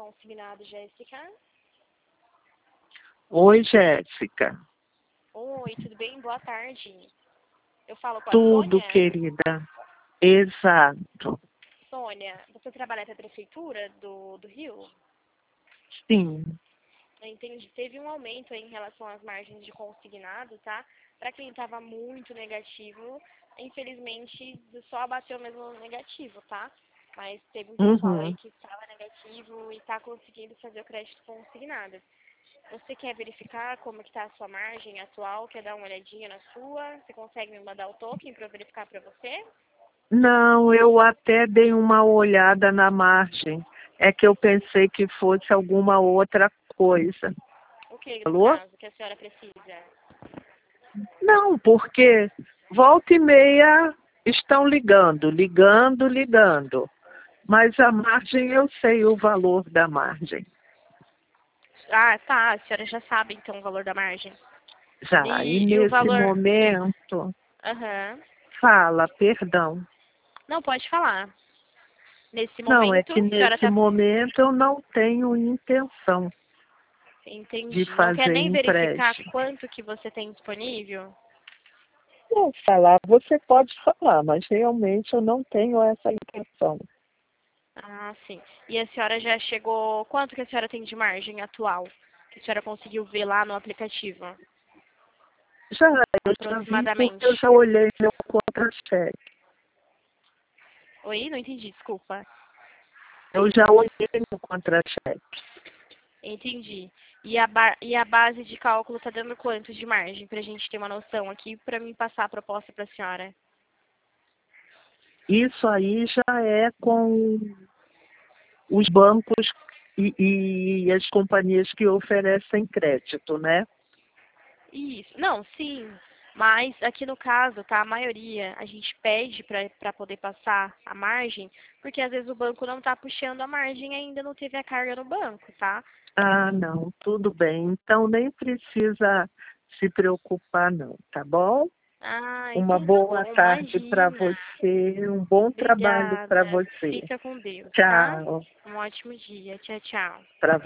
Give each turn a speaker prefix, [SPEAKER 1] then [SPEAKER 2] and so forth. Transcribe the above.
[SPEAKER 1] consignado, Jéssica.
[SPEAKER 2] Oi, Jéssica.
[SPEAKER 1] Oi, tudo bem? Boa tarde. Eu falo com a
[SPEAKER 2] Tudo,
[SPEAKER 1] Sônia.
[SPEAKER 2] querida. Exato.
[SPEAKER 1] Sônia, você trabalha na prefeitura do Rio?
[SPEAKER 2] Sim.
[SPEAKER 1] Eu entendi. Teve um aumento aí em relação às margens de consignado, tá? Para quem estava muito negativo, infelizmente só bateu mesmo no negativo, tá? Mas teve um pessoal aí
[SPEAKER 2] Uhum.
[SPEAKER 1] que estava negativo e está conseguindo fazer o crédito consignado. Você quer verificar como que está a sua margem atual? Quer dar uma olhadinha na sua? Você consegue me mandar o token para eu verificar para você?
[SPEAKER 2] Não, eu até dei uma olhada na margem. É que eu pensei que fosse alguma outra coisa.
[SPEAKER 1] O que, no
[SPEAKER 2] Alô?
[SPEAKER 1] caso, que a senhora precisa?
[SPEAKER 2] Não, porque volta e meia estão ligando. Mas a margem, eu sei o valor da margem.
[SPEAKER 1] Ah, tá. A senhora já sabe, então, o valor da margem.
[SPEAKER 2] Já, e
[SPEAKER 1] E o
[SPEAKER 2] nesse
[SPEAKER 1] valor...
[SPEAKER 2] momento,
[SPEAKER 1] Aham.
[SPEAKER 2] fala, perdão.
[SPEAKER 1] Não, pode falar. Nesse
[SPEAKER 2] Não, é
[SPEAKER 1] momento,
[SPEAKER 2] que
[SPEAKER 1] a senhora
[SPEAKER 2] nesse
[SPEAKER 1] tá...
[SPEAKER 2] momento eu não tenho intenção de
[SPEAKER 1] Entendi. Não quer
[SPEAKER 2] fazer
[SPEAKER 1] nem verificar
[SPEAKER 2] empréstimo.
[SPEAKER 1] quanto que você tem disponível?
[SPEAKER 2] Não, falar, você pode falar, mas realmente eu não tenho essa intenção.
[SPEAKER 1] Ah, sim. E a senhora já chegou... Quanto que a senhora tem de margem atual? Que a senhora conseguiu ver lá no aplicativo?
[SPEAKER 2] Já, eu já vi porque eu
[SPEAKER 1] Aproximadamente.
[SPEAKER 2] já olhei meu contra-cheque.
[SPEAKER 1] Oi? Não entendi, desculpa.
[SPEAKER 2] Eu já olhei meu contra-cheque.
[SPEAKER 1] Entendi. E a base de cálculo tá dando quanto de margem? Pra gente ter uma noção aqui, pra mim passar a proposta pra senhora.
[SPEAKER 2] Isso aí já é com os bancos e as companhias que oferecem crédito, né?
[SPEAKER 1] Isso. Não, sim. Mas aqui no caso, tá? A maioria a gente pede para poder passar a margem, porque às vezes o banco não tá puxando a margem e ainda não teve a carga no banco, tá?
[SPEAKER 2] Ah, não, tudo bem. Então nem precisa se preocupar não, tá bom?
[SPEAKER 1] Ah,
[SPEAKER 2] Uma
[SPEAKER 1] então tá
[SPEAKER 2] boa
[SPEAKER 1] bom.
[SPEAKER 2] tarde para
[SPEAKER 1] Imagina.
[SPEAKER 2] você, um bom trabalho para
[SPEAKER 1] Obrigada.
[SPEAKER 2] você.
[SPEAKER 1] Fica com Deus, tá?
[SPEAKER 2] Tchau.
[SPEAKER 1] Um ótimo dia. Tchau, tchau.
[SPEAKER 2] Para